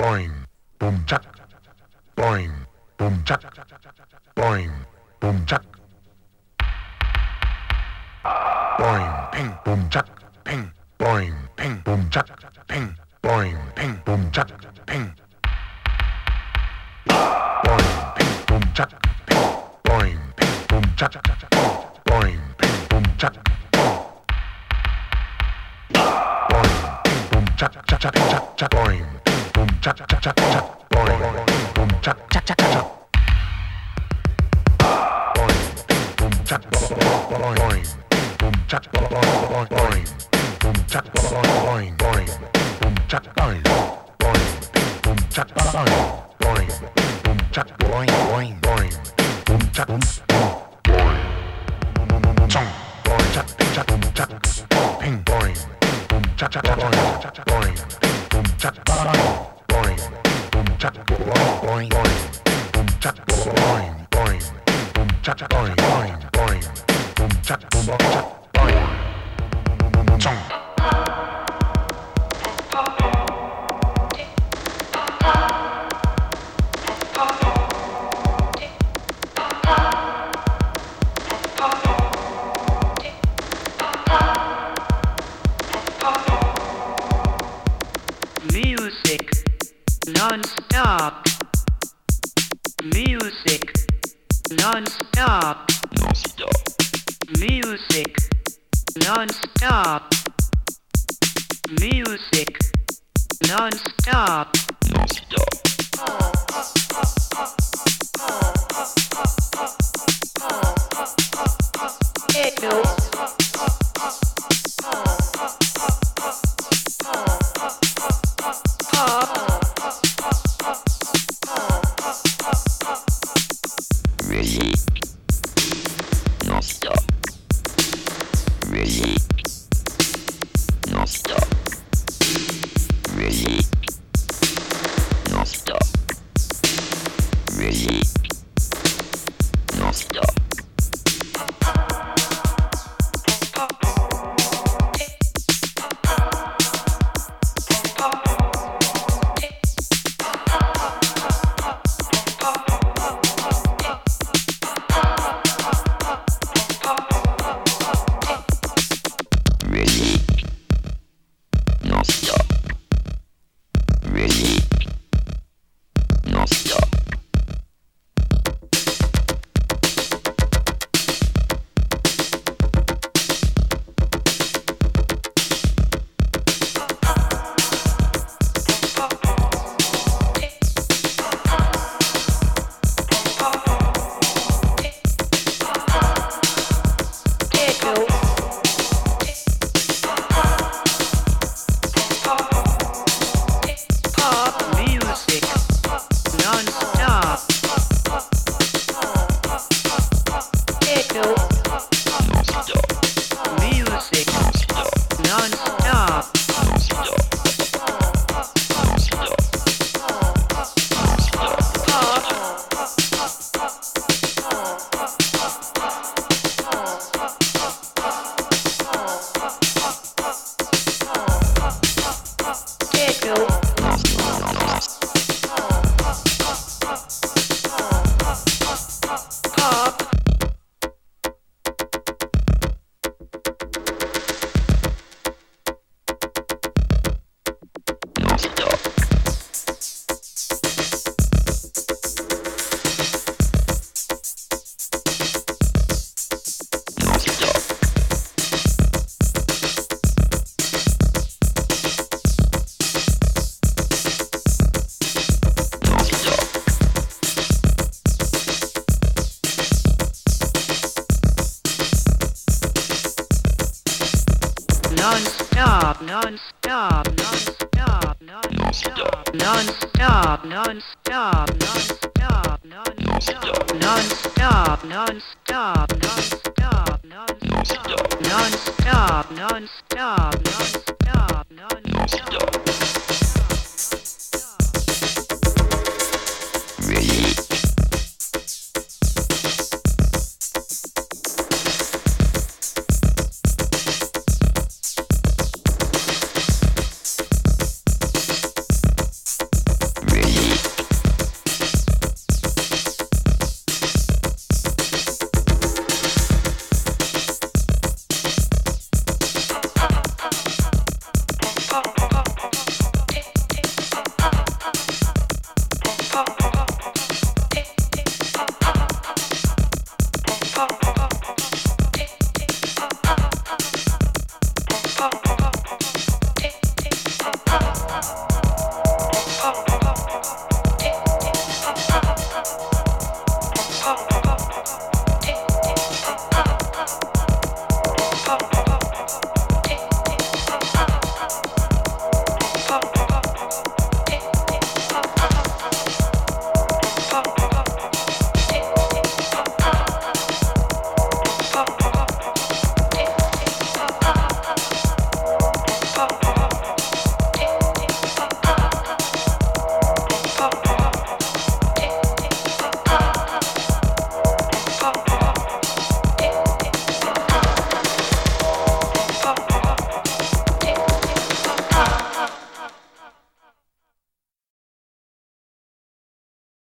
boing, boom chuck, boing, boom chuck, boing, boom chuck, boing, ping, boom chuck, ping, boing, ping, boom chuck, ping, boing, ping, boom chuck, ping, boing, ping, boom chuck, ping, boing, ping, boom chuck, boing, ping, boom chuck, boing, ping, boom chuck, chuck, chuck, chuck, chuck, boing, ping, boom chuck, chuck, chuck, chuck, boing, ping, boom chuck, chuck, chuck, chuck, boing, ping, boom chuck, boing, ping, boom chuck, boing, boing, ping, boom chuck, boing, boing, boom chuck, boing, boing, ping, boom chuck, boing, boing, ping, boom chuck, boing, boing, boing, boom chuck, boom, boing, chong, boing, chuck, chuck, boom chuck, ping, boing, boom chuck, chuck, boing, boing, ping, boom chuck, boing, boing, boom chuck, boing, boing, boing, boom chuck, boing, boing, boom chuck, boing, boing, boing, boom chuck, boom chuck, boing, chong. Music non-stop. Music non-stop. Music non-stop. Music non-stop. Techno. Non-stop, non-stop, non-stop, non-stop, non-stop, non-stop, non-stop, non-stop, non-stop, non-stop, non-stop, non-stop, non-stop, non-stop, non-stop, non-stop.